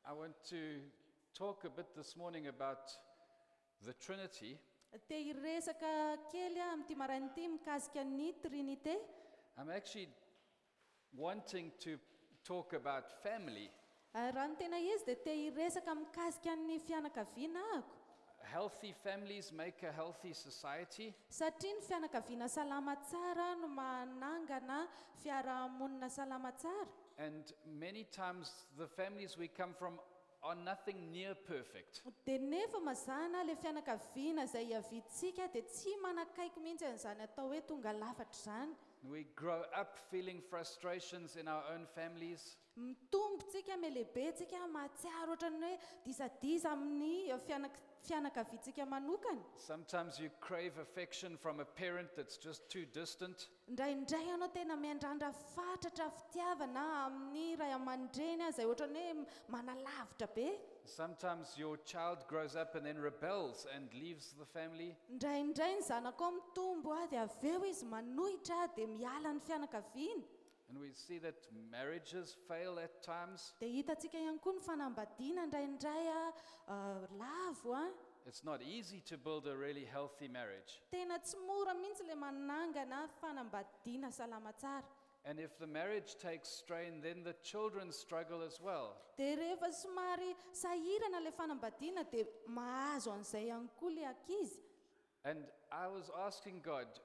I want to talk a bit this morning about the Trinity. Te hiresaka kely amin'ity maraina ity mikasika ny Trinité. I'm actually wanting to talk about family. Raha ny tena izy dia te hiresaka mikasika ny fianakaviana ahako. Healthy families make a healthy society. Satria ny fianakaviana salama tsara no manangana fiarahamonina salama tsara. And many times the families we come from are nothing near perfect. Dia nefa mazana ilay fianakaviana izay hiaviantsika dia tsy manakaiky mihitsy an'izany atao hoe tonga lafatra izany. We grow up feeling frustrations in our own families. Mitombotsika mialehibentsika mahatsiaro ohatrany hoe disadisa amin'ny fianakaviantsika manokana. Sometimes you crave affection from a parent that's just too distant. Indraindray ianao tena miandrandra fatratra fitiavana amin'ny ray aman-dreny izay ohatrany hoe manalavitra be. Sometimes your child grows up and then rebels and leaves the family. Indraindray ny zanakao mitombo dia avy eo izy manohitra dia miala ny fianakaviana. And we see that marriages fail at times. Dia hitantsika ihany koa ny fanambadiana indraindray lavo. It's not easy to build a really healthy marriage. Tena tsy mora mihitsy ilay manangana fanambadiana salama tsara. And if the marriage takes strain, then the children struggle as well. Dia rehefa somary sahirana ilay fanambadiana dia mahazo an'izay ihany koa ilay ankizy. And I was asking God,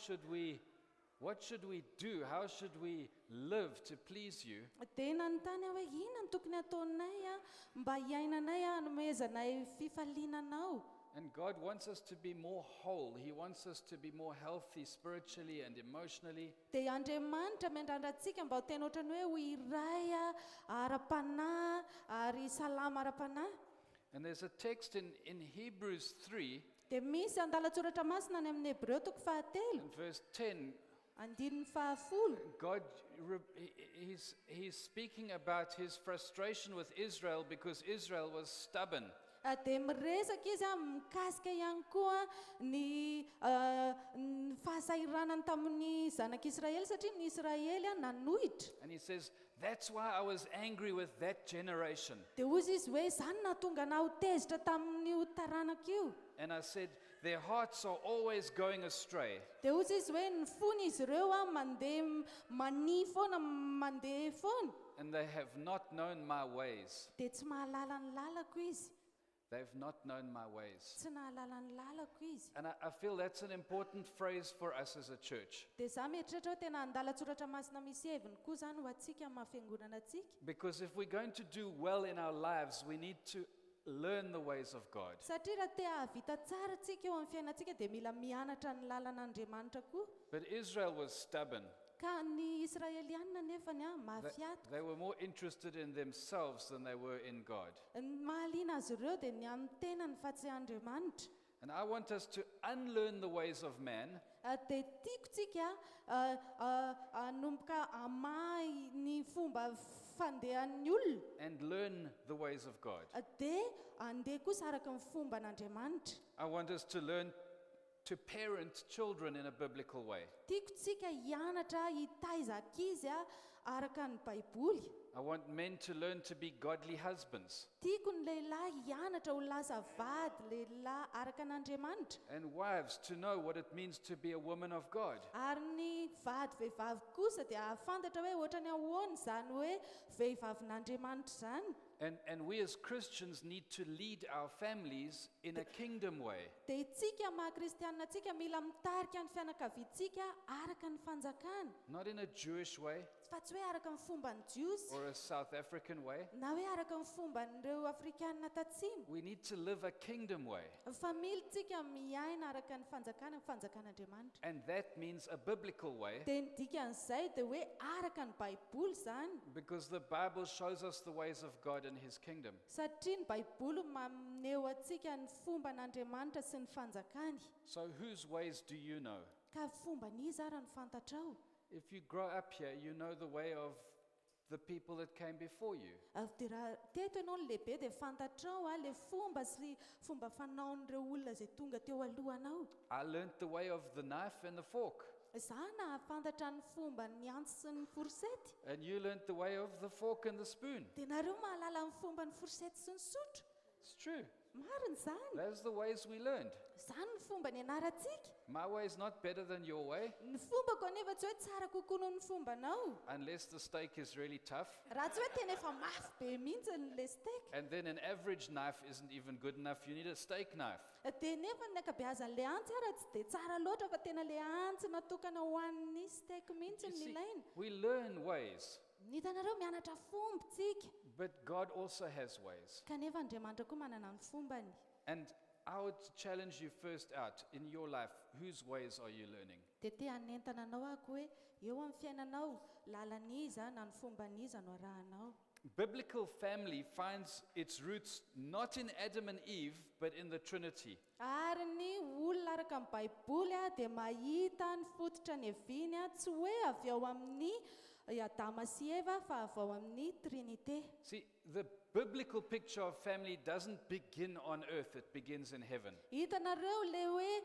what should we do? How should we live to please you? Dia nanontany aho hoe inona no tokony ataonay mba hiainanay hanomezanay fifalinanao. And God wants us to be more whole. He wants us to be more healthy spiritually and emotionally. Dia Andriamanitra miandrandrantsika mba ho tena ohatrany hoe ho iray ara-panahy ary salama ara-panahy. And there's a text in Hebrews 3, Dia misy andalatsoratra masina any amin'ny Hebreo 3:10. in verse 10, Andininy 10. God, he's speaking about his frustration with Israel because Israel was stubborn. Dia miresaka izy mikasika ihany koa ny fahasahiranany tamin'ny zanak'Israely satria ny Israely nanohitra. And he says, that's why I was angry with that generation. Dia hozy izy hoe izany nahatonga na ho tezitra tamin'io taranaka io. And I said, their hearts are always going astray. Dia hozy izy hoe ny fony izy ireo mandeha mania foana mandeha foana. And they have not known my ways. Dia tsy mahalala ny lalako izy. They've not known my ways. Tsy nahalala ny lalako izy. And I feel that's an important phrase for us as a church. Dia izaho mieritreritra hoe tena andalatsoratra masina misy heviny koa izany ho antsika amin'ny mahafiangonana antsika. Because if we're going to do well in our lives, we need to learn the ways of God. Satria raha te hahavita tsara tsika eo amin'ny fiainantsika dia mila mianatra ny lalàn'Andriamanitra koa. But Israel was stubborn. Ka ny Israelianina nefany mafiato. They were more interested in themselves than they were in God. Ny mahaliana azy ireo dia ny amin'ny tena ny fahatsiahan'Andriamanitra. And I want us to unlearn the ways of man Dia tiako tsika hanomboka hamahy ny fomba fandehan'ny olona. and learn the ways of God. Dia andeha kosa araka ny fomba n'Andriamanitra. I want us to learn to parent children in a biblical way. Tiako tsika hianatra hitaiza ankizy araka ny Baiboly. I want men to learn to be godly husbands Tiako ny lehilahy hianatra ho lasa vady lehilahy araka n'Andriamanitra. and wives to know what it means to be a woman of God. Ary ny vady vehivavy kosa dia ahafantatra hoe ohatrany ahoana izany hoe vehivavin'Andriamanitra izany. And we as Christians need to lead our families in a kingdom way. Dia itsika maha-kristianina tsika mila mitarika ny fianakaviantsika araka ny fanjakana. Not in a Jewish way Fa tsy hoe araka ny fomban'ny Jiosy or a South African way. na hoe araka ny fomban'ireo Afrikanina tatsimo. We need to live a kingdom way. Fa mila tsika miaina araka ny fanjakan'Andriamanitra. And that means a biblical way Dia ny dikan'izay dia hoe araka ny Baiboly izany. because the Bible shows us the ways of God and his kingdom. Satria ny Baiboly maneho antsika ny fomban'Andriamanitra sy ny fanjakany. So whose ways do you know? Ka fomba niza ary ny fantatrao. If you grow up here, you know the way of the people that came before you. Dia raha teto ianao ny lehibe dia fantatrao le fomba sy fomba fanaon'ireo olona izay tonga teo alohanao. I learned the way of the knife and the fork. za nahafantatra ny fomba ny antsy sy ny forsety And you learnt the way of the fork and the spoon. dia nareo mahalala ny fomba ny forsety sy ny sotro It's true. marina izany Those are the ways we learned. izany ny fomba ny anarantsika My way is not better than your way, ny fombako anefa tsy hoe tsara kokoa noho ny fombanao unless the steak is really tough. raha tsy hoe tena efa mafy be mihitsy nyle steak And then an average knife isn't even good enough. You need a steak knife. dia nefa ny ankabeazan'le antsy ara tsy dia tsara loatra fa tena le antsy natokana ho an'ny steak mihitsy You ny see, ilaina we learn ways, nitanareo mianatra fombontsika but God also has ways. kanefa andriamanitra koa manana ny fombany And I would challenge you first out in your life, whose ways are you learning? dia te hanentana anao ako hoe eo amin'ny fiainanao lalaniza na ny fombaniza no arahanao Biblical family finds its roots not in Adam and Eve, but in the Trinity. ary ny olona araka amin'ny baiboly a dia mahita ny fototra ny eviny a tsy hoe avy ao amin'ny adama sy eva fa avy ao amin'ny trinité See, the biblical picture of family doesn't begin on earth, it begins in heaven. hitanareo le hoe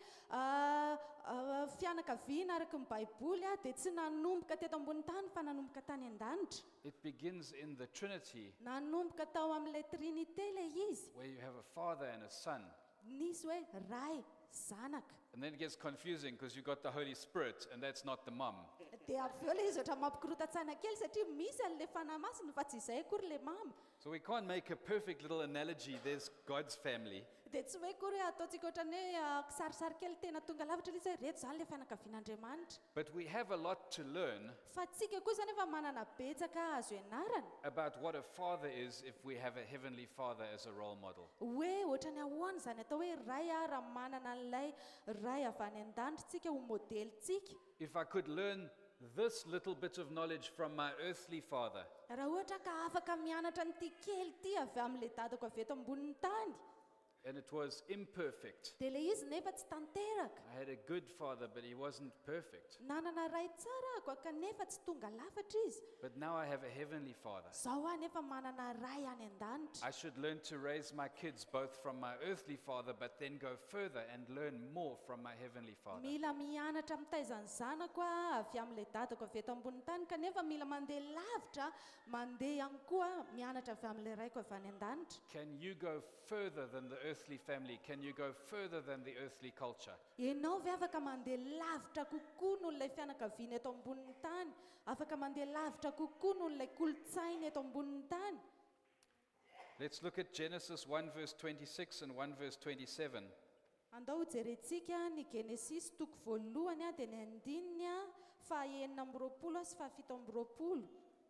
fianakaviana araka ny baiboly a dia tsy nanomboka teto ambony tany fa nanomboka tany an-danitra It begins in the Trinity, nanomboka tao amin'ilay trinité le izy where you have a father and a son. nisy hoe ray zanaka And then it gets confusing because you've got the Holy Spirit, and that's not the mom. dia avy eo le izy ohatra mampikorotantsana kely satria misy an'le fanahy masina fa tsy izay akory le mama So we can't make a perfect little analogy. There's God's family, dia tsy hoe kory ataontsika ohatrany hoe kisarisary kely tena tonga lavitra ilay hoe reto izany le fianakavian'andriamanitra but we have a lot to learn fa tsika kosa nefa manana betsaka azo ianarana about what a father is if we have a heavenly father as a role model. hoe ohatrany ahoana izany atao hoe ray a raha manana an'ilay ray avy any an-danitra tsika ho modelitsika If I could learn this little bit of knowledge from my earthly father, raha ohatra ka afaka mianatra nyity kely ity avy amin'le dadako avy eto ambonin'ny tany and it was imperfect. dia le izy nefa tsy tanteraka I had a good father, but he wasn't perfect. nanana ray tsara ako kanefa tsy tonga lafatra izy But now I have a heavenly father. zaho a nefa manana ray any an-danitra I should learn to raise my kids both from my earthly father, but then go further and learn more from my heavenly father. mila mianatra mitaizany zanako a avy amin'ilay dadako avy eto ambonin'ny tany kanefa mila mandeha lavitra mandeha ihany koa mianatra avy amin'ilay raiko avy any an-danitra Can you go further than the earthly family? Can you go further than the earthly culture? ianao ve afaka mandeha lavitra kokoa noho ilay fianakaviana eto ambonin'ny tany afaka mandeha lavitra kokoa noho ilay kolotsaina eto ambonin'ny tany Let's look at Genesis 1 verse 26 and 1 verse 27. andao jerentsika ny genesis toko voalohany a dia ny andininy a fahaenina amby roapolo sy fahafito amby roapolo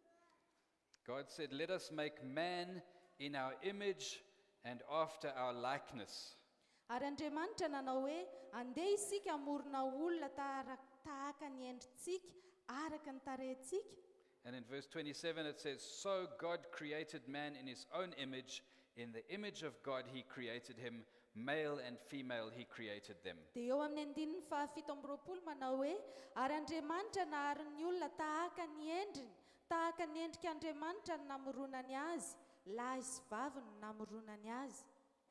God said, "Let us make man in our image and after our likeness." ary andriamanitra nanao hoe andeha isika amorona olona tahaka ny endritsika araka ny tarehintsika And in verse 27 it says, "So God created man in his own image. In the image of God he created him. Male and female he created them." dia eo amin'ny andininy fahafito amby roapolo manao hoe ary andriamanitra nahary ny olona tahaka ny endriny tahaka ny endrika andriamanitra ny namoronany azy lahy sy vavy no namoronany azy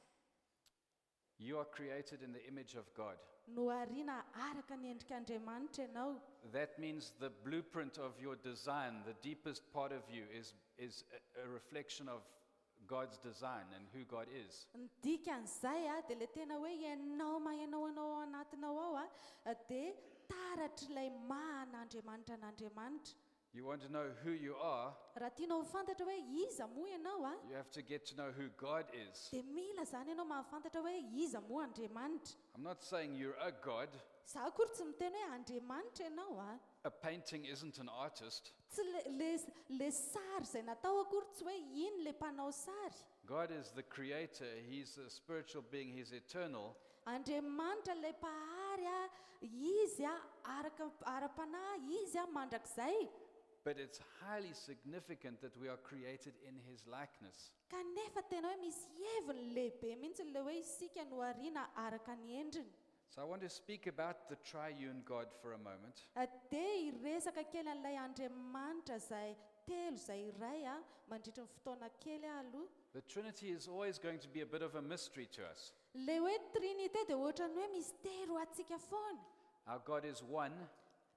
You are created in the image of God. noariana araka ny endrika andriamanitra ianao That means the blueprint of your design, the deepest part of you, is a reflection of God's design and who God is. ny dikan'izay a dia le tena hoe ianao mahainao anao ao anatinao ao a dia taratra ilay mahan'andriamanitra n'andriamanitra You want to know who you are, raha tianao fantatra hoe iza moa ianao a you have to get to know who God is. dia mila zany ianao mahafantatra hoe iza moa andriamanitra I'm not saying you're a God. za akory tsy miteny hoe andriamanitra ianao a A painting isn't an artist. tsy le sary izay natao akory tsy hoe iny le mpanao sary God is the creator. He's a spiritual being. He's eternal. andriamanitra le pahary a izy a ara-panahy izy a mandrakizay But it's highly significant that we are created in his likeness. kanefa tena hoe misy heviny lehibe mihitsy le hoe isika no ariana araka ny endriny So I want to speak about the triune God for a moment. dia iresaka kely an'ilay andriamanitra izay telo izay iray a mandritra ny fotoana kely aloha The Trinity is always going to be a bit of a mystery to us. le hoe trinité dia ohatrany hoe mistero atsika foana Our God is one,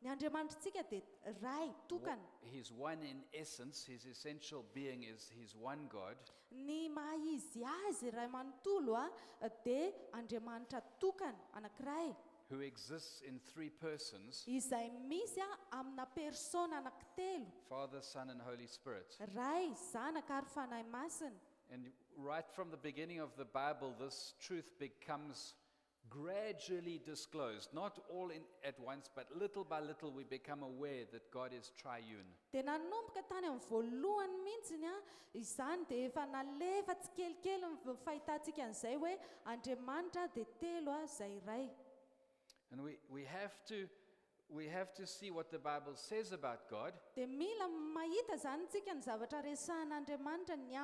Ny Andriamanitrantsika dia ray tokana. He's one in essence, his essential being is he's one God. Ny maha izy azy ray manontolo dia Andriamanitra tokana anankiray Who exists in three persons, izay misy amina persona anankitelo, Father, Son, and Holy Spirit. ray, zanaka ary fanahy masina. And right from the beginning of the Bible, this truth becomes gradually disclosed. Not all at once, but little by little we become aware that God is triune. Dia nanomboka tany amin'ny voalohany mihitsiny izany dia efa nalefa tsikelikely ny fahitantsika an'izay hoe Andriamanitra dia telo izay ray. And we have to see what the Bible says about God, Dia mila mahita zany tsika ny zavatra resahan'Andriamanitra ny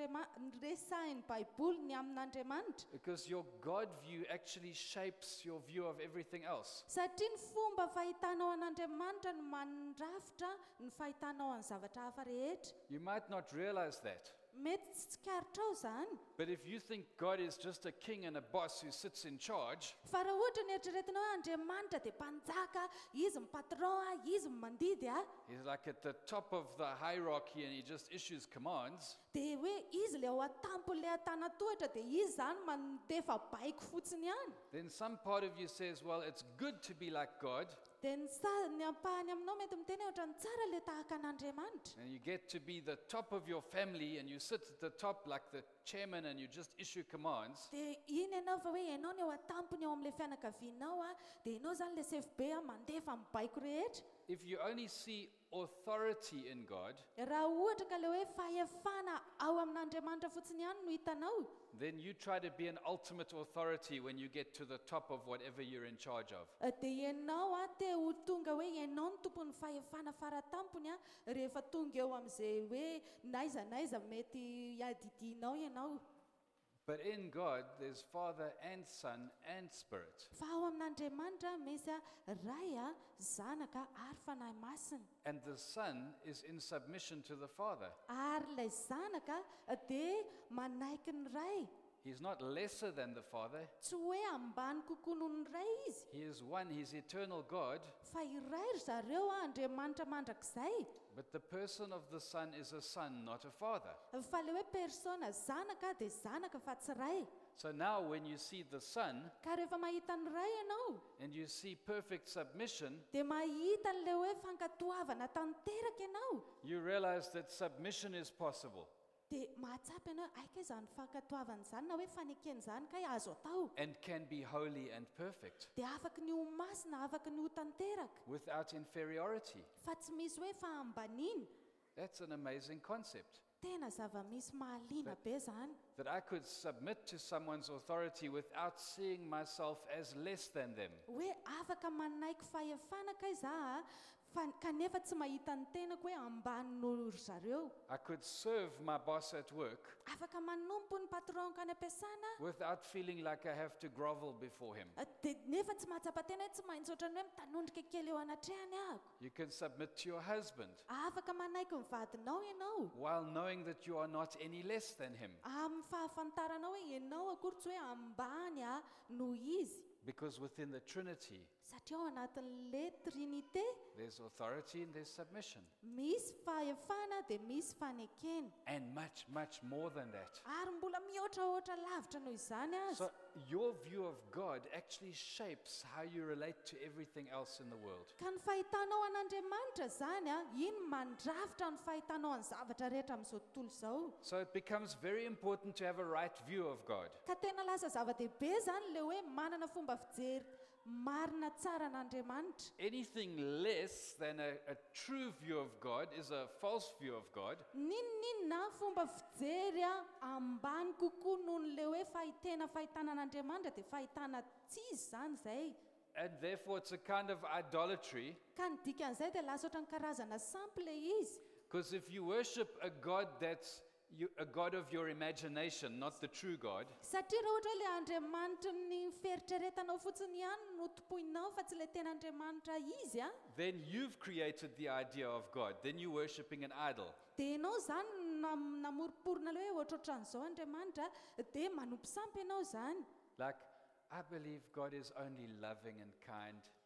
resahiny Baiboly ny amin'Andriamanitra. because your God view actually shapes your view of everything else. Satria ny fomba fahitanao an'Andriamanitra no mandrafitra ny fahitanao amin'ny zavatra hafa rehetra. You might not realize that, Mety tsy tsikaritao zany. but if you think God is just a king and a boss who sits in charge, Fa raha ohatra ny eritreretinao hoe Andriamanitra dia mpanjaka, izy patron, izy mandidy he's like at the top of the hierarchy and he just issues commands, dia hoe izy le ao atampony le atana tohatra dia izy zany mandefa baiko fotsiny ihany. then some part of you says, well, it's good to be like God, Dia ny ampahany aminao mety miteny ohatra ny tsara le tahaka an'Andriamanitra. and you get to be the top of your family and you sit at the top like the chairman and you just issue commands. Dia iny ianao fa hoe ianao ny ao atampony ao amin'ilay fianakavianao dia ianao zany le safe be mandefa amin'ny baiko rehetra. If you only see authority in God, Raha ohatra ka le hoe fahefana ao amin'Andriamanitra fotsiny ihany no hitanao, then you try to be an ultimate authority when you get to the top of whatever you're in charge of. dia ianao te ho tonga hoe ianao ny tompon'ny fahefana faratampony rehefa tonga eo amin'izay hoe naiza mety hiadidinao ianao. But in God, there's Father and Son and Spirit. Fa ao amin'Andriamanitra misy ray zanaka ary fanahy masina. And the Son is in submission to the Father. Ary ilay zanaka dia manaiky ny ray. He's not lesser than the Father. Tsy hoe ambany kokoa noho ny ray izy, He is one, He's eternal God. fa iray ry zareo Andriamanitra mandrakizay. But the person of the Son is a son, not a father. Fa le hoe persona zanaka dia zanaka fa tsy ray. So now when you see the Son Ka rehefa mahita ny ray ianao and you see perfect submission, dia mahita n'le hoe fankatoavana tanteraka ianao. you realize that submission is possible. Dia mahatsapa ianao aika izany fankatoavana izany na hoe fanekeny izany kay azo atao. And can be holy and perfect Dia afaka ny ho masina, afaka ny ho tanteraka. without inferiority. Fa tsy misy hoe fahambaniny. That's an amazing concept. Tena zava-misy mahaliana be zany. That I could submit to someone's authority without seeing myself as less than them. Hoe afaka manaiky fahefana kay za kanefa tsy mahita ny tenako hoe ambany noho ry zareo. I could serve my boss at work Afaka manompo ny patronko any am-piasana without feeling like I have to grovel before him. dia nefa tsy mahatsapa tena hoe tsy maintsy ohatrany hoe mitanondrika kely eo anatrehany ahako. You can submit to your husband Afaka manaiky ny vadinao ianao while knowing that you are not any less than him. amin'ny fahafantaranao hoe ianao akory tsy hoe ambany noho izy. Because within the Trinity, Satria ao anatin'le trinité there's authority and there's submission. misy fahefana dia misy fanekena. And much, much more than that. Ary mbola mihoatrahoatra lavitra noho izany azy. So your view of God actually shapes how you relate to everything else in the world. Ka ny fahitanao an'Andriamanitra zany iny mandrafitra ny fahitanao any zavatra rehetra amin'izao tontolo izao. So it becomes very important to have a right view of God. Ka tena lasa zava-dehibe zany le hoe manana fomba fijery marina tsara an'Andriamanitra. Anything less than a true view of God is a false view of God. Ninona fomba fijery ambany kokoa noho n'le hoe fahitana an'Andriamanitra dia fahitana tsisy zany izay. And therefore it's a kind of idolatry. Ka ny dikan'izay dia lasa ohatran'ny karazana sample izy. Because if you worship a God that's a God of your imagination, not the true God, Satria raha ohatra hoe le Andriamanitra ny fieritreretanao fotsiny ihany no topoinao fa tsy le tena Andriamanitra izy then you've created the idea of God. Then you're worshipping an idol. dia ianao zany namoriporina le hoe ohatrohatran'izao Andriamanitra dia manompo sampy ianao zany. Like, I believe God is only loving and kind.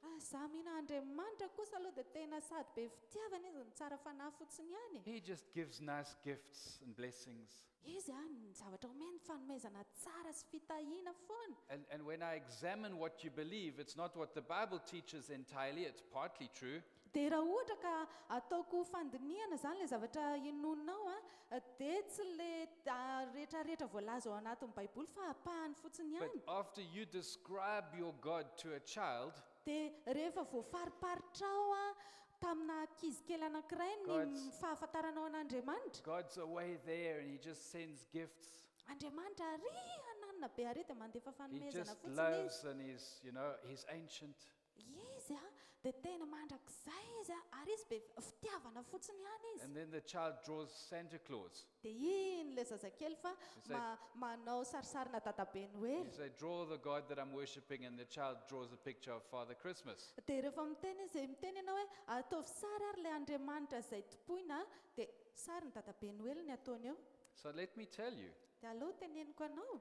Za mihina Andriamanitra kosa aloha dia tena sady be fitiavana izy, ny tsara fanahy fotsiny ihany. He just gives nice gifts and blessings. Izy ny zavatra omeny fanomezana tsara sy fitahiana foana. And when I examine what you believe, it's not what the Bible teaches entirely, it's partly true. Dia raha ohatra ka ataoko fandinihana izany ilay zavatra inonao dia tsy ilay rehetrarehetra voalaza ao anatin'ny Baiboly fa apahany fotsiny But ihany. after you describe your God to a child, Dia rehefa voafariparitra tamina ankizy kely anankiray ny God's- fahafantaranao an'Andriamanitra. God's away there and he just sends gifts. Andriamanitra ary ananina be ary dia mandefa He fanomezana just fotsiny izy. loves and he's ancient. Izy dia tena mandrakizay izy ary izy be fitiavana fotsiny ihany izy. And then the child draws Santa Claus. Dia iny ilay zazakely fa say- manao sarisarina dadabe Noely. You say, draw the God that I'm worshipping, and the child draws a picture of Father Christmas. Dia rehefa miteny izy miteny ianao hoe ataovy sary ary ilay Andriamanitra izay topoina dia sary ny dadabe Noely ny ataony eo. So let me tell you, Dia aleo teneniko anao.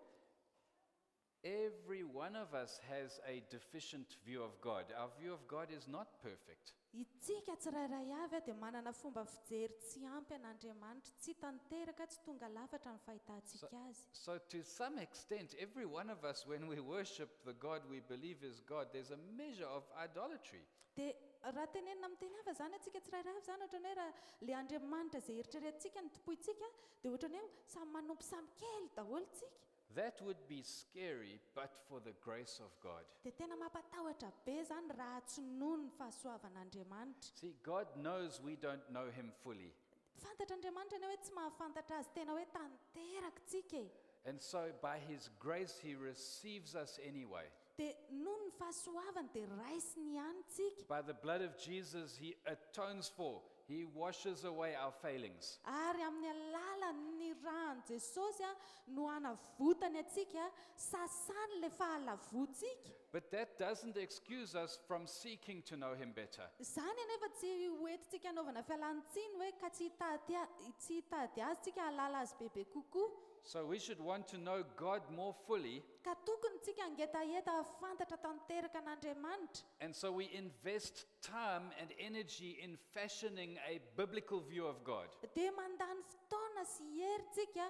every one of us has a deficient view of God. Our view of God is not perfect. Itsika tsirairay avy dia manana fomba fijery tsy ampy an'Andriamanitra, tsy tanteraka, tsy tonga lafatra ny fahitantsika azy. So to some extent, every one of us, when we worship the God we believe is God, there's a measure of idolatry. Dia raha tenenina amin'ny teny hafa izany antsika tsirairay avy izany ohatra ny hoe raha ilay Andriamanitra izay eritreretintsika ny topointsika dia ohatra ny hoe samy manompo samy kely daholo tsika. That would be scary, but for the grace of God. Dia tena mampatahotra be izany raha tsy noho ny fahasoavan'Andriamanitra. See, God knows we don't know Him fully. Fantatra Andriamanitra ny hoe tsy mahafantatra azy tena hoe tanteraktsika e. And so, by His grace, He receives us anyway. Dia noho ny fahasoavany dia raisiny ihany tsika. By the blood of Jesus, He atones for, He washes away our failings. Ary amin'ny alalan'ny rano Jesosy no hanavotany atsika, sasany ilay fahalavoantsika. But that doesn't excuse us from seeking to know Him better. Izany anefa tsy hoentintsika hanaovana fialantsiny hoe ka tsy hitady azy tsika halala azy bebe kokoa. So we should want to know God more fully, Ka tokony tsika hangetaheta fantatra tanteraka an'Andriamanitra. and so we invest time and energy in fashioning a biblical view of God. Dia mandany fotoana sy herintsika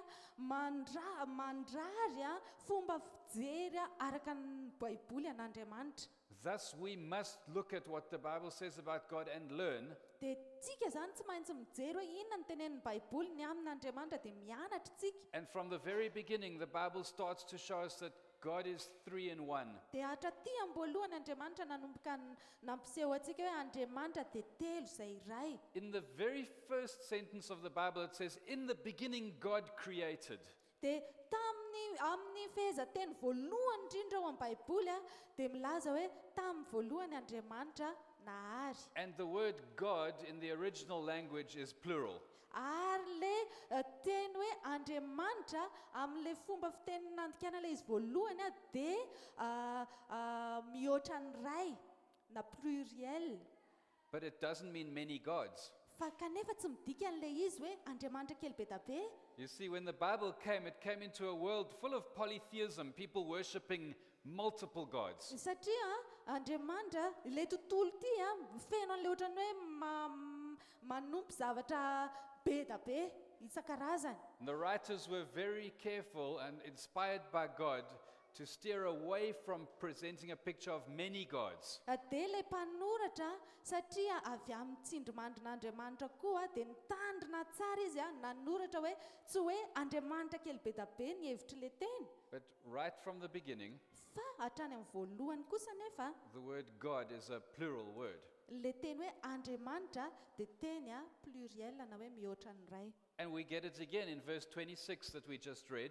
mandrary fomba fijery araka ny Baiboly an'Andriamanitra. Thus, we must look at what the Bible says about God and learn, Dia tsika izany tsy maintsy mijery hoe inona ny tenenin'ny Baiboly ny amin'Andriamanitra dia mianatra tsika. and from the very beginning, the Bible starts to show us that God is three in one. Dia hatraty am-boalohany Andriamanitra nanomboka nampiseho antsika hoe Andriamanitra dia telo izay iray. In the very first sentence of the Bible, it says, in the beginning, God created. Dia amin'ny fehezanteny voalohany indrindra ao amin'ny Baiboly dia milaza hoe tamin'ny voalohany Andriamanitra nahary. And the word God in the original language is plural. Ary le teny hoe Andriamanitra amin'ilay fomba fiteny nandikana ilay izy voalohany dia mihoatra ny ray na pluriel. But it doesn't mean many gods. Fa kanefa tsy midika an'ilay izy hoe Andriamanitra kely be da be. You see, when the Bible came, it came into a world full of polytheism, people worshipping multiple gods. Satria Andriamanitra ilay tontolo ity feno an'ilay ohatra ny hoe manompo zavatra be da be isan-karazany. And the writers were very careful and inspired by God to steer away from presenting a picture of many gods. Dia ilay mpanoratra satria avy amin'ny tsindrimandrin'Andriamanitra koa dia nitandrina tsara izy nanoratra hoe tsy hoe Andriamanitra kely be da be ny hevitry ilay teny. But right from the beginning, Fa hatrany amin'ny voalohany kosa nefa the word God is a plural word. ilay teny hoe Andriamanitra dia teny pluriel na hoe mihoatra ny ray. And we get it again in verse 26 that we just read.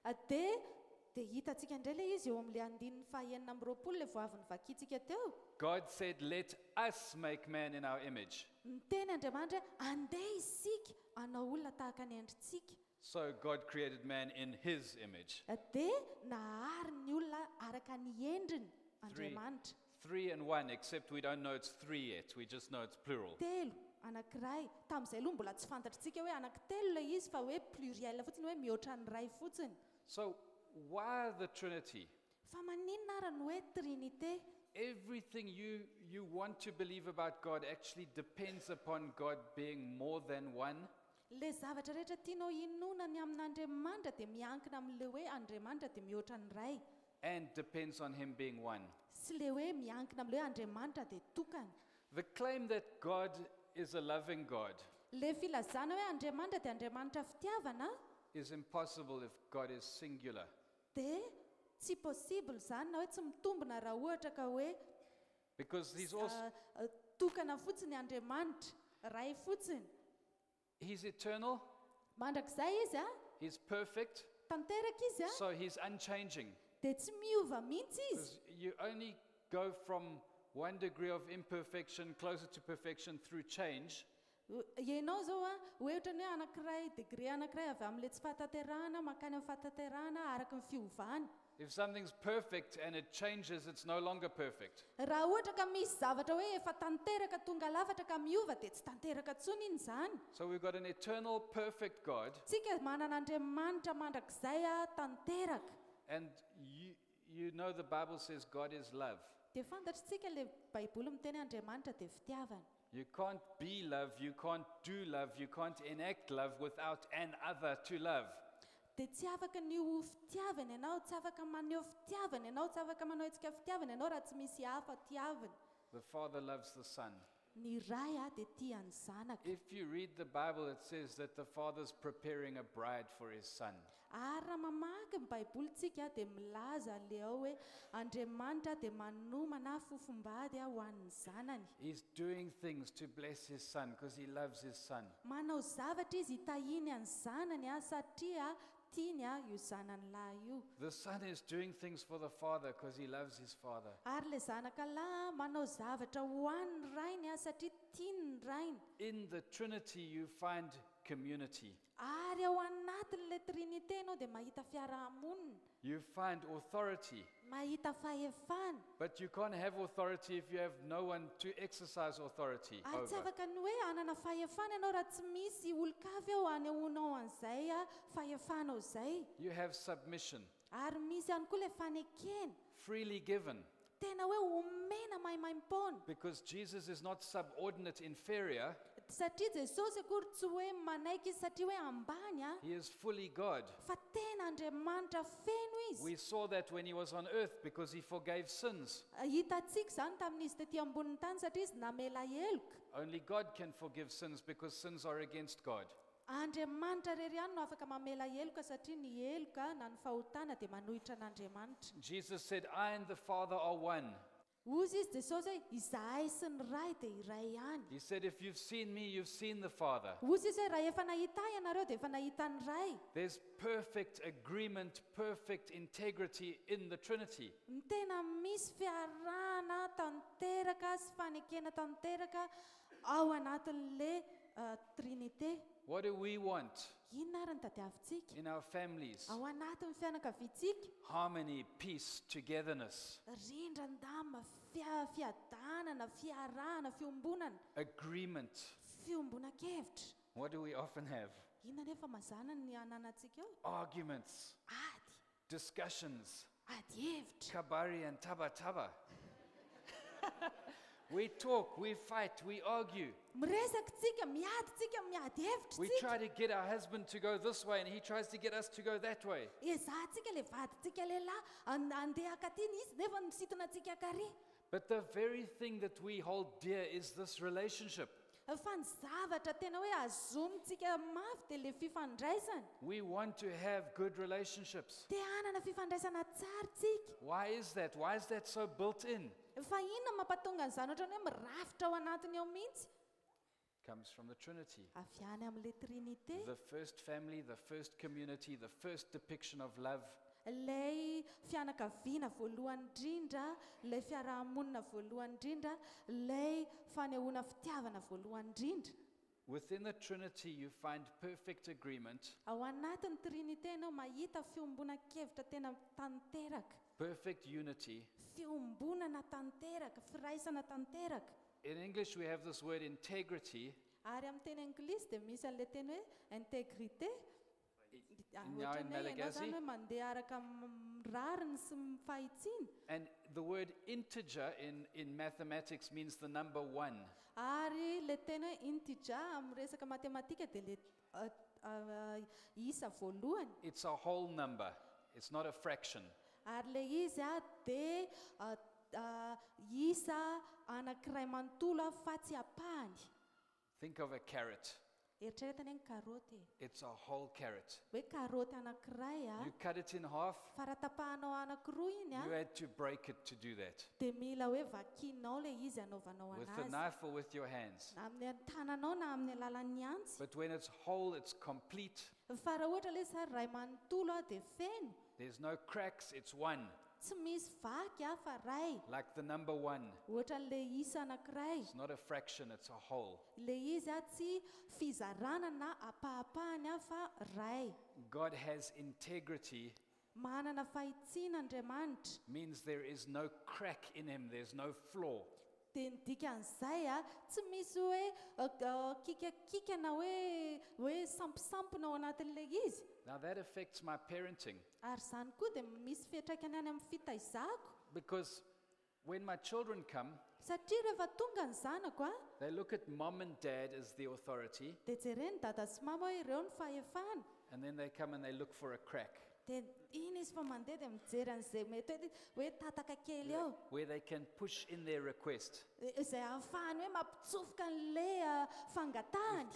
Dia hitantsika indray ilay izy eo amin'ilay andininy fahaenina amby roapolo ilay voavin'ny vakintsika teo. God said, let us make man in our image. Niteny Andriamanitra andeha isika hanao olona tahaka ny endritsika. So God created man in his image. Dia nahary ny olona araka ny endriny Andriamanitra. 3 and 1, except we don't know it's 3 yet. We just know it's plural. Telo anankiray tamin'izay aloha mbola tsy fantatritsika hoe anankitelo ilay izy fa hoe pluriel fotsiny hoe mihoatra ny ray fotsiny. So why the Trinity? Fa maninona ary ny hoe trinité? everything you want to believe about God actually depends upon God being more than one. le zavatra rehetra tianao inonany amin'Andriamanitra dia miankina amin'le hoe Andriamanitra dia mihoatra ny ray And depends on him being one. sy le hoe miankina amin'le hoe Andriamanitra dia tokana. The claim that God is a loving God Le filazana hoe Andriamanitra dia Andriamanitra fitiavana is impossible if God is singular. dia tsy possible zany na hoe tsy mitombina raha ohatra ka hoe Because he's also tokana fotsiny Andriamanitra ray fotsiny. he's eternal, Mandrakizay izy a he's perfect, tanteraka izy a so he's unchanging. dia tsy miova mihitsy izy. Because you only go from one degree of imperfection closer to perfection through change. Ianao zao a hoe ohatra ny hoe anankiray degré anankiray avy amin'le tsy fahatanterahana makany amin'ny fahatanterahana araka ny fiovany. If something's perfect and it changes, it's no longer perfect. Raha ohatra ka misy zavatra hoe efa tanteraka tonga lafatra ka miova dia tsy tanteraka tsony iny zany. So we've got an eternal, perfect God, Tsika manana Andriamanitra mandrakizay a tanteraka. and you know the Bible says God is love. Dia fantatritsika le Baiboly miteny Andriamanitra dia fitiavana. You can't be love, you can't do love, you can't enact love without an other to love. Dia tsy afaka ny ho fitiavana ianao, tsy afaka maneho fitiavana ianao, tsy afaka manao hetsika fitiavana ianao raha tsy misy hafa tiavana. The Father loves the Son. Ny ray a dia tia ny zanaka. If you read the Bible, it says that the Father's preparing a bride for his Son. Ary raha mamaky ny Baibolitsika dia milaza le ao hoe Andriamanitra dia manomana fofombady ho an'ny zanany. He's doing things to bless his Son because he loves his Son. Manao zavatra izy hitahiny any zanany a satria tiany a io zanany lahy io. The Son is doing things for the Father because he loves his Father. Ary le zanaka lahy manao zavatra ho an'ny rainy a satria tiany ny rainy. In the Trinity, you find community. Ary ao anatin'le Trinité ianao dia mahita fiarahamonina, You find authority. mahita fahefana. But you can't have authority if you have no one to exercise authority Ary tsy over. afaka ny hoe anana fahefana ianao raha tsy misy olon-kafy ao hanehoanao an'izay a fahefanao izay. You have submission, Ary misy ihany koa le fanekena freely given, tena hoe omena maimaim-poana. because Jesus is not subordinate, inferior. Satria Jesosy akory tsy hoe manaiky izy satria hoe ambany a, He is fully God. fa tena Andriamanitra feno izy. We saw that when he was on earth because he forgave sins. Hitantsika zany tamin'izy tetỳ ambonin'ny tany satria izy namela heloka. Only God can forgive sins because sins are against God. Andriamanitra rery ihany no afaka mamela heloka satria ny heloka na ny fahotana dia manohitra an'Andriamanitra. Jesus said, I and the Father are one. Ozy izy Jesosy hoe izahay sy ny ray dia iray ihany. He said, if you've seen me, you've seen the Father. Ozy izy hoe raha efa nahita ianareo dia efa nahita ny ray. There's perfect agreement, perfect integrity in the Trinity. Ny tena misy fiarahana tanteraka sy fanekena tanteraka ao anatin'le Trinité. What do we want Inona ary ny tadiavintsika? in our families? Ao anatin'ny fianakaviantsika, Harmony, peace, togetherness, rindran-dama, fiadanana, fiarahana, fiombonana, agreement. fiombona-kevitra. What do we often have? Inona nefa mazana ny ananantsika eo? Arguments, Ady, discussions, ady hevitra. kabari and taba taba. We talk, we fight, we argue. Miresaka tsika, miady tsika, miady hevitra We tsika. try to get our husband to go this way and he tries to get us to go that way. Ezahantsika le vadintsika lehilahy andeha akaty izy nefa misintona antsika akary. But the very thing that we hold dear is this relationship. Fa ny zavatra tena hoe azomintsika mafy dia le fifandraisana. We want to have good relationships. Te hanana fifandraisana tsara tsika. Why is that? Why is that so built in? Fa inona mampatonga an'izany ohatrany hoe mirafitra ao anatiny ao mihitsy? Comes from the Trinity. Avy any amin'le Trinité. The first family, the first community, the first depiction of love. Ilay fianakaviana voalohany indrindra, ilay fiarahamonina voalohany indrindra, ilay fanehoana fitiavana voalohany indrindra. Within the Trinity, you find perfect agreement, Ao anatin'ny Trinité ianao mahita fiombona-kevitra tena tanteraka, perfect unity. fiombonana tanteraka, firaisana tanteraka. In English, we have this word integrity. Ary amin'ny teny anglisy dia misy an'ilay teny hoe intégrité. In our Ohatrany hoe ianao Malagasy, zany hoe mandeha araka amin'ny rariny sy ny fahitsiana. And the word integer in mathematics means the number 1. Ary le tena hoe integer amin'ny resaka matematika dia le isa voalohany. It's a whole number. It's not a fraction. Ary le izy dia isa anankiray manontolo fa tsy apahany. Think of a carrot. Eritreretana hoe karaoty. It's a whole carrot. Hoe karaoty anankiray You cut it in half, fa raha tapahanao anankiroa iny you had to break it to do that. dia mila hoe vakinao le izy anaovanao With the anazy. knife or with your hands. Na amin'ny tananao na amin'ny alalan'ny antsy. But when it's whole, it's complete. Fa raha ohatra le izy ray manontolo dia feno. There's no cracks, it's 1. Tsy misy vaky fa ray. Like the number 1. Ohatra le isa anankiray. It's not a fraction, it's a whole. Le izy tsy fizarana na apahapahany fa ray. God has integrity, Manana fahitsiana Andriamanitra. means there is no crack in him, there's no flaw. Dia ny dikan'izay tsy misy hoe kikakika na hoe samposampona ao anatin'le izy. Now that affects my parenting, Ary izany koa dia misy fiantraikany any amin'ny fitaizako. because when my children come, Satria rehefa tonga ny zanako they look at mom and dad as the authority, dia jereny dada sy mama hoe ireo ny fahefana. and then they come and they look for a crack Dia iny izy fa mandeha dia mijery an'izay mety hoe tataka kely eo. where they can push in their request. Izay ahafahany hoe mampitsofoka an'le fangatahany.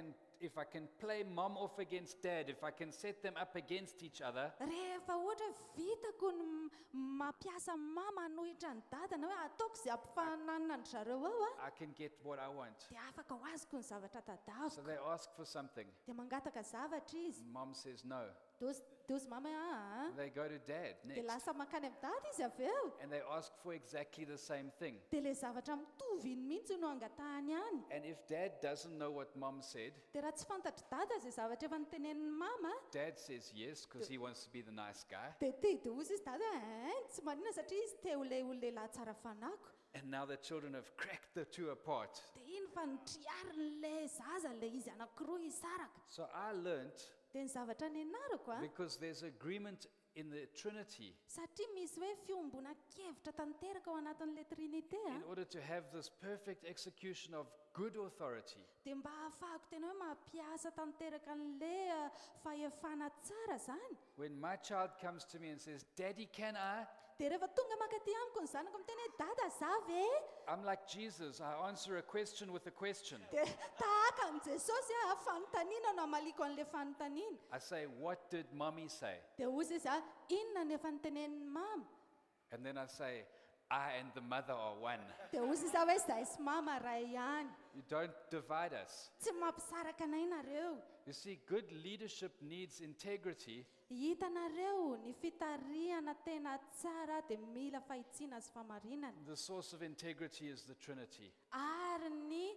If I can play mom off against dad, if I can set them up against each other, Rehefa ohatra vitako ny mampiasa mama hanohitra ny dadana hoe ataoko izay ampifananana ny zareo ao I can get what I want. dia afaka ho azoko ny zavatra So tadaviko. they ask for something. Dia mangataka zavatra izy. Mom says no. Dozy mama They go to dad dia next. lasa mankany amin'ny dada izy avy eo. And they ask for exactly the same thing. Dia le zavatra mitovy iny mihitsy no angatahany any. And if dad doesn't know what mom said, Dia raha tsy fantatry dada izay zavatra efa nitenenin'ny mama dad says yes because he wants to be the nice guy. dia te-hidozy izy dada tsy marina satria izy te ho lehilahy tsara fanako. And now the children have cracked the two apart. Dia iny fa nitriarin'le zaza le izy anankiroa isaraka. So I learned, Dia ny zavatra nianarako because there's agreement in the Trinity, satria misy hoe fiombona-kevitra tanteraka ao anatin'le trinité in order to have this perfect execution of good authority, dia mba ahafahako tena hoe mampiasa tanteraka an'le fahefana tsara zany. when my child comes to me and says, Daddy, can I? Dia rehefa tonga mankaty amiko ny zanako miteny hoe dada za ve? I'm like Jesus. I answer a question with a question. Dia tahaka an' Jesosy fanontaniana no amaliko an'le fanontaniana. I say, what did mommy say? Dia ozy izy inona no efa nitenenin'ny mama? And then I say, I and the mother are one. Dia ozy izy hoe zahay sy mama ray ihany. You don't divide us. Tsy mampisaraka anay nareo. You see, good leadership needs integrity, Hitanareo ny fitariana tena tsara dia mila fahitsiana sy famarinana. the source of integrity is the Trinity. Ary ny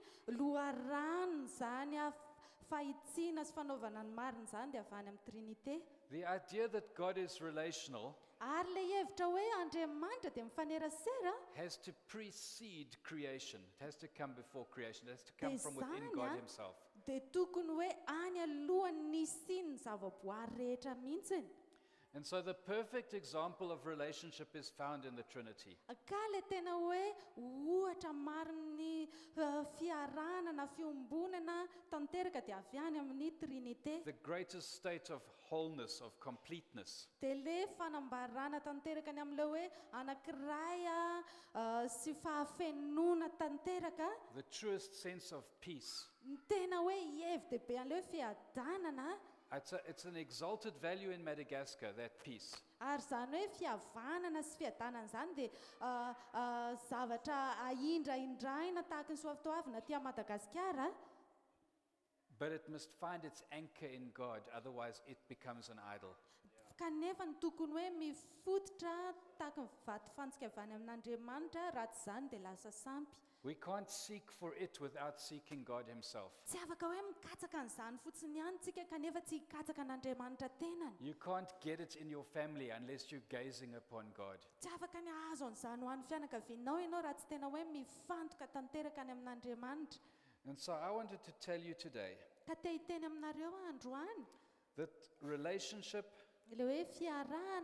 loharano zany fahitsiana sy fanaovana ny marina zany dia avy any amin'ny trinité. The idea that God is relational Ary le hevitra hoe Andriamanitra dia mifanerasera has to precede creation. It has to come before creation. It has to come from within Design, God yeah. himself. dia tokony hoe any alohan'ny siny zavaboary rehetra mihitsiny. And so the perfect example of relationship is found in the Trinity. Ka le tena hoe ohatra marin'ny fiarahana na fiombonana tanteraka dia avy any amin'ny trinité. The greatest state of wholeness, of completeness. Dia le fanambarana tanteraka ny amin'ilay hoe anankiray sy fahafenona tanteraka The truest sense of peace. ny tena hoe hihevi-dehibe an'ilay hoe fiadanana. It's an exalted value in Madagascar, that peace. Ary izany hoe fihavanana sy fiadanana izany dia zavatra ahindrahindraina tahaka ny soavitoavina aty Madagasikara. But it must find its anchor in God, otherwise it becomes an idol. Kanefa ny tokony hoe mifototra tahaka ny vato fantsika avy any amin'Andriamanitra raha tsy izany dia lasa sampy. We can't seek for it without seeking God himself. Tsy afaka hoe mikatsaka an'izany fotsiny ihany tsika kanefa tsy hikatsaka an'Andriamanitra tenany. You can't get it in your family unless you're gazing upon God. Tsy afaka ny ahazo an'izany ho an'ny fianakavianao ianao raha tsy tena hoe mifantoka tanteraka any amin'Andriamanitra. And so I wanted to tell you today Ka te hiteny aminareo androany that relationship ilay hoe fiarahana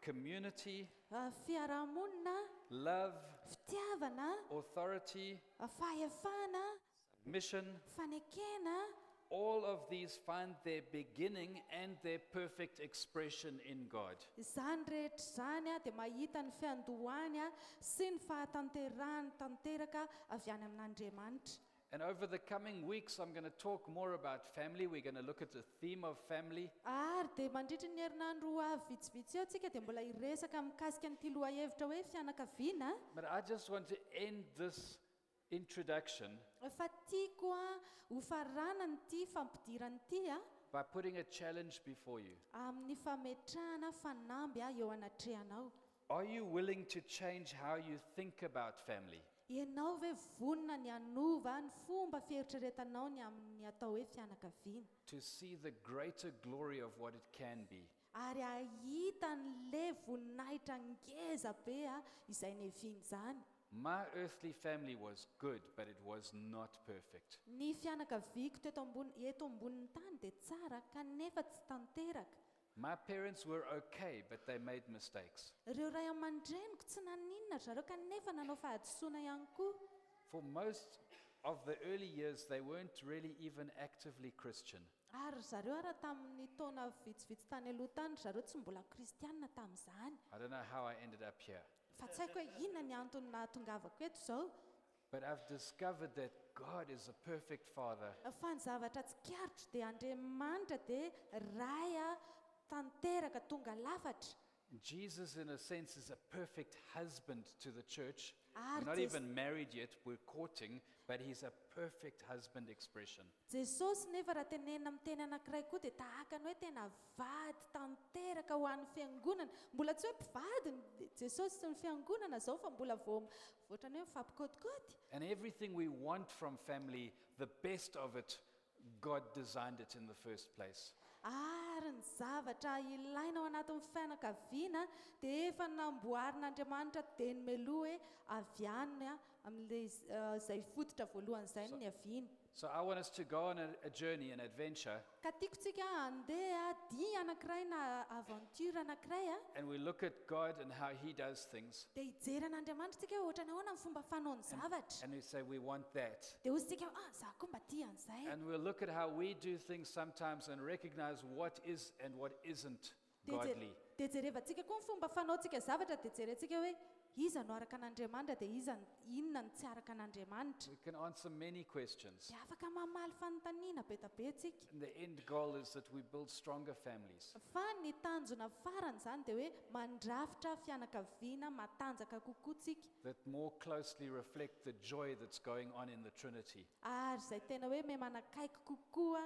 community, fiarahamonina, love, fitiavana, authority, fahefana, mission. fanekena. All of these find their beginning and their perfect expression in God. Izany rehetra izany a dia mahita ny fiandohany a sy ny fahatanterahany tanteraka avy any amin'Andriamanitra. And over the coming weeks, I'm going to talk more about family. We're going to look at the theme of family. Ary dia mandritra ny herinandro avy vitsivitsy eo tsika dia mbola hiresaka mikasika nyity lohahevitra hoe fianakaviana. But I just want to end this introduction Fa tiako a ho farana nyity fampidiranyity a by putting a challenge before you. amin'ny fametrahana fanamby a eo anatrehanao. Are you willing to change how you think about family? Ianao ve vonona ny anova ny fomba fieritreretanao ny amin'ny atao hoe fianakaviana, To see the greater glory of what it can be? ary ahita n'le voninahitra ngeza be a izay neviny zany. My earthly family was good, but it was not perfect. Ny fianakaviako eto ambonin'ny tany dia tsara kanefa tsy tanteraka. My parents were okay, but they made mistakes. Ireo ray aman-dreniko tsy naninona zareo kanefa nanao fahadisoana ihany koa. For most of the early years, they weren't really even actively Christian. Ary zareo ara tamin'ny taona vitsivitsy tany aloha tany zareo tsy mbola kristianina tamin'izany. I don't know how I ended up here. Fa tsy haiko hoe inona ny antony nahatongavako eto izao. But I've discovered that God is a perfect Father. Fa ny zavatra tsy kiarotro dia Andriamanitra dia ray a tanteraka tonga lafatra. Jesus, in a sense, is a perfect husband to the church. Ah, We're not this- even married yet, we're courting, but he's a perfect husband expression. Jesosy nefa raha tenenina amin'ny teny anankiray koa dia tahaka ny hoe tena vady tanteraka ho an'ny fiangonana. Mbola tsy hoe mpivady ny Jesosy sy ny fiangonana izao fa mbola ohatrany hoe mifampikotikoty. And everything we want from family, the best of it, God designed it in the first place. Ary ny zavatra ilaina ao anatin'ny fianakaviana dia efa namboarin'Andriamanitra teny meloha hoe aviany amin'ilay izay fototra voalohany izay ny aviany. So I want us to go on a journey, an adventure, Ka tiako tsika handeha dia anankiray na aventure anankiray a and we look at God and how he does things, dia hijery an'Andriamanitra tsika hoe ohatrany ahoana ny fomba fanaony zavatra. and we say we want that. Dia hozy tsika hoe za koa mba tia an'izay. And we'll look at how we do things sometimes and recognize what is and what isn't Dia godly. jerevantsika koa ny fomba fanaontsika zavatra dia jerentsika hoe iza no araka an'Andriamanitra dia inona no tsy araka an'Andriamanitra. We can answer many questions. Dia afaka mamaly fanontaniana be da be tsika. And the end goal is that we build stronger families. Fa ny tanjona farany izany dia hoe mandrafitra fianakaviana matanjaka kokoa tsika, That more closely reflect the joy that's going on in the Trinity. ary izay tena hoe manakaiky kokoa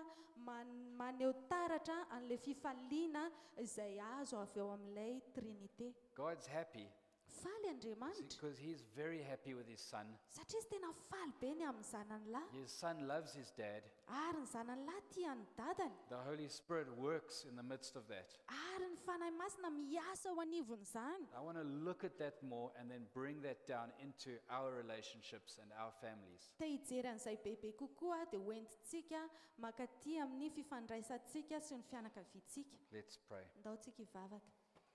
maneho taratra an'ilay fifaliana izay azo avy eo amin'ilay trinité. God's happy Faly Andriamanitra because he's very happy with his son. satria izy tena faly be ny amin'ny zanany lahy, His son loves his dad. ary ny zanany lahy tia ny dadany, The Holy Spirit works in the midst of that. ary ny fanahy masina miasa ao anivon'izany. I want to look at that more and then bring that down into our relationships and our families. Te hijery an'izay bebe kokoa dia hoentintsika makaty amin'ny fifandraisantsika sy ny fianakaviantsika. Let's pray. Ndaontsika hivavaka.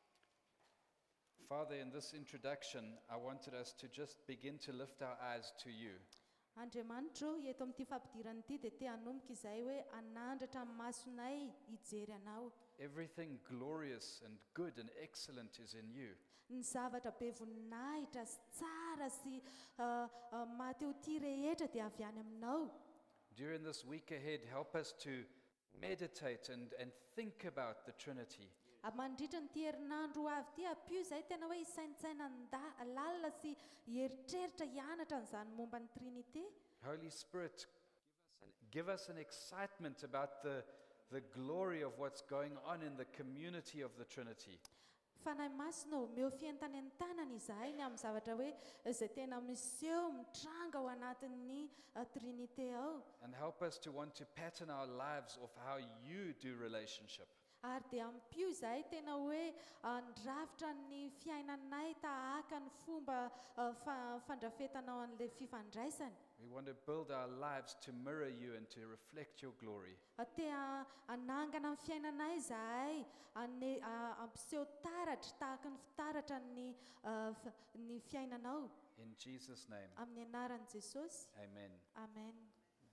Father, in this introduction, I wanted us to just begin to lift our eyes to you. Andriamanitra, eto amin'ity fampidirana ity dia te hanomboka izay hoe anandratra ny masonay hijery anao. Everything glorious and good and excellent is in you. Ny zavatra be voninahitra sy tsara sy mateo ty rehetra dia avy any aminao. During this week ahead, help us to meditate and think about the Trinity. Mandritra nyity herinandro avy ty ampio izay tena hoe hisaintsaina lalina sy hieritreritra hianatra an'izany momba ny trinité. Holy Spirit, give us an excitement about the glory of what's going on in the community of the Trinity. Fanahy masina omeo fientanentanana izahay ny amin'ny zavatra hoe izay tena miseho mitranga ao anatin'ny trinité ao. And help us to want to pattern our lives off how you do relationship. Ary dia ampio izahay tena hoe ndrafitra ny fiainanay tahaka ny fomba fandrafetanao an'ilay fifandraisany. We want to build our lives to mirror you and to reflect your glory. Tia anangana amin'ny fiainanay izahay ampiseho taratra tahaka ny fitaratra ny fiainanao In Jesus' name, amin'ny anaran'i Jesosy. amen. Amen.